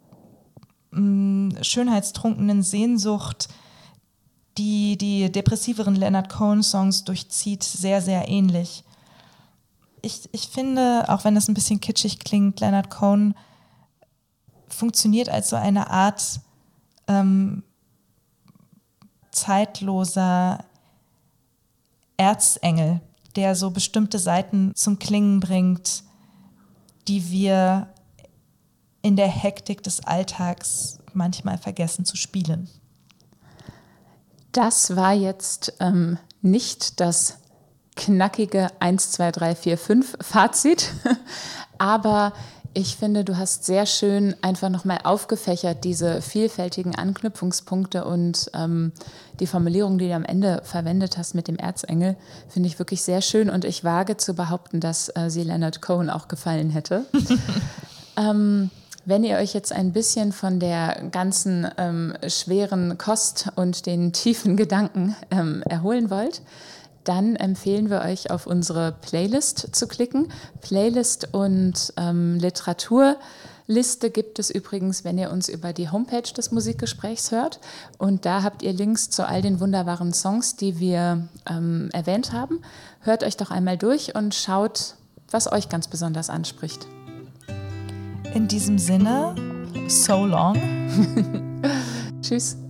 schönheitstrunkenen Sehnsucht, die depressiveren Leonard Cohen-Songs durchzieht, sehr, sehr ähnlich. Ich finde, auch wenn das ein bisschen kitschig klingt, Leonard Cohen funktioniert als so eine Art zeitloser Erzengel, der so bestimmte Seiten zum Klingen bringt, die wir in der Hektik des Alltags manchmal vergessen zu spielen. Das war jetzt nicht das knackige 1, 2, 3, 4, 5 Fazit, aber ich finde, du hast sehr schön einfach nochmal aufgefächert, diese vielfältigen Anknüpfungspunkte und die Formulierung, die du am Ende verwendet hast mit dem Erzengel, finde ich wirklich sehr schön und ich wage zu behaupten, dass sie Leonard Cohen auch gefallen hätte. Wenn ihr euch jetzt ein bisschen von der ganzen schweren Kost und den tiefen Gedanken erholen wollt, dann empfehlen wir euch, auf unsere Playlist zu klicken. Playlist und Literaturliste gibt es übrigens, wenn ihr uns über die Homepage des Musikgesprächs hört. Und da habt ihr Links zu all den wunderbaren Songs, die wir erwähnt haben. Hört euch doch einmal durch und schaut, was euch ganz besonders anspricht. In diesem Sinne, so long. Tschüss.